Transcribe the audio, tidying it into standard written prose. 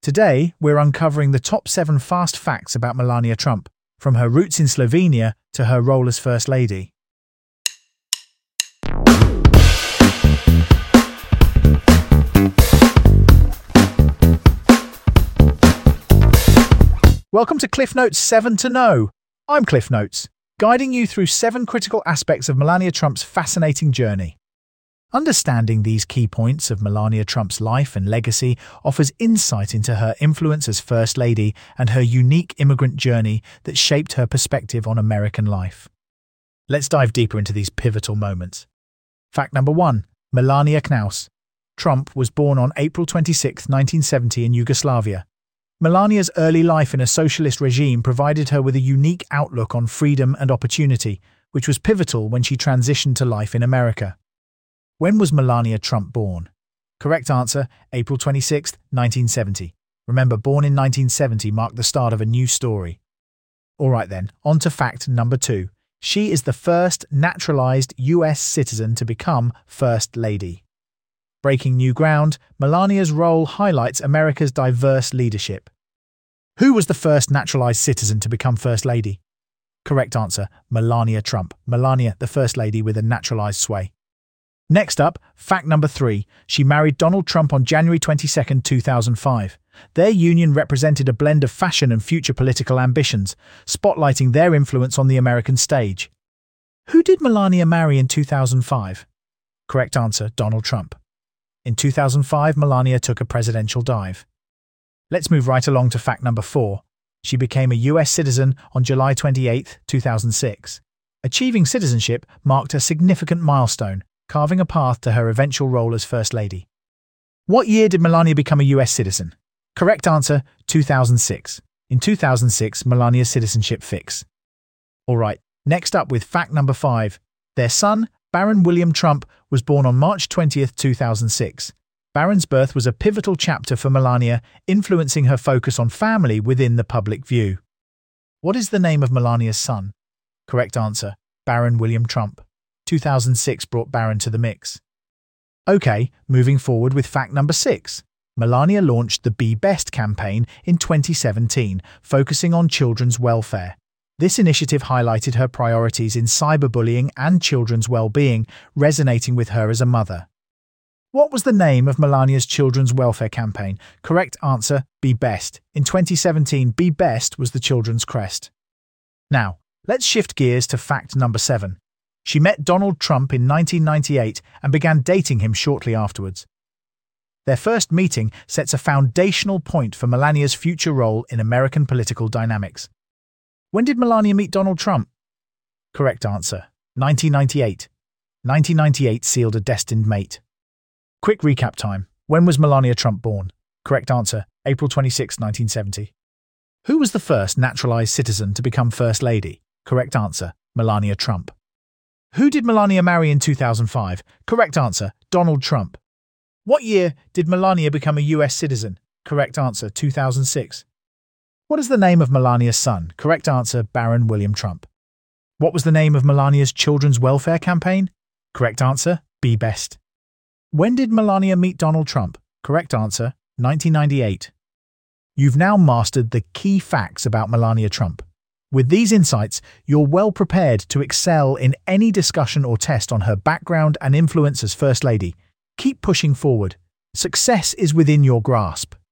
Today, we're uncovering the top 7 fast facts about Melania Trump, from her roots in Slovenia to her role as First Lady. Welcome to Cliff Notes 7 to Know. I'm Cliff Notes, guiding you through 7 critical aspects of Melania Trump's fascinating journey. Understanding these key points of Melania Trump's life and legacy offers insight into her influence as First Lady and her unique immigrant journey that shaped her perspective on American life. Let's dive deeper into these pivotal moments. Fact number 1. Melania Knaus. Trump was born on April 26, 1970 in Yugoslavia. Melania's early life in a socialist regime provided her with a unique outlook on freedom and opportunity, which was pivotal when she transitioned to life in America. When was Melania Trump born? Correct answer, April 26, 1970. Remember, born in 1970 marked the start of a new story. Alright then, on to fact number 2. She is the first naturalized US citizen to become First Lady. Breaking new ground, Melania's role highlights America's diverse leadership. Who was the first naturalized citizen to become First Lady? Correct answer, Melania Trump. Melania, the First Lady with a naturalized sway. Next up, fact number 3. She married Donald Trump on January 22, 2005. Their union represented a blend of fashion and future political ambitions, spotlighting their influence on the American stage. Who did Melania marry in 2005? Correct answer, Donald Trump. In 2005, Melania took a presidential dive. Let's move right along to fact number 4. She became a US citizen on July 28, 2006. Achieving citizenship marked a significant milestone, carving a path to her eventual role as First Lady. What year did Melania become a US citizen? Correct answer, 2006. In 2006, Melania's citizenship fix. Alright, next up with fact number 5. Their son, Baron William Trump, was born on March 20, 2006. Baron's birth was a pivotal chapter for Melania, influencing her focus on family within the public view. What is the name of Melania's son? Correct answer, Baron William Trump. 2006 brought Baron to the mix. Okay, moving forward with fact number 6. Melania launched the Be Best campaign in 2017, focusing on children's welfare. This initiative highlighted her priorities in cyberbullying and children's well-being, resonating with her as a mother. What was the name of Melania's children's welfare campaign? Correct answer, Be Best. In 2017, Be Best was the children's crest. Now, let's shift gears to fact number 7. She met Donald Trump in 1998 and began dating him shortly afterwards. Their first meeting sets a foundational point for Melania's future role in American political dynamics. When did Melania meet Donald Trump? Correct answer, 1998. 1998 sealed a destined mate. Quick recap time. When was Melania Trump born? Correct answer, April 26, 1970. Who was the first naturalized citizen to become First Lady? Correct answer, Melania Trump. Who did Melania marry in 2005? Correct answer, Donald Trump. What year did Melania become a US citizen? Correct answer, 2006. What is the name of Melania's son? Correct answer, Baron William Trump. What was the name of Melania's children's welfare campaign? Correct answer, Be Best. When did Melania meet Donald Trump? Correct answer, 1998. You've now mastered the key facts about Melania Trump. With these insights, you're well prepared to excel in any discussion or test on her background and influence as First Lady. Keep pushing forward. Success is within your grasp.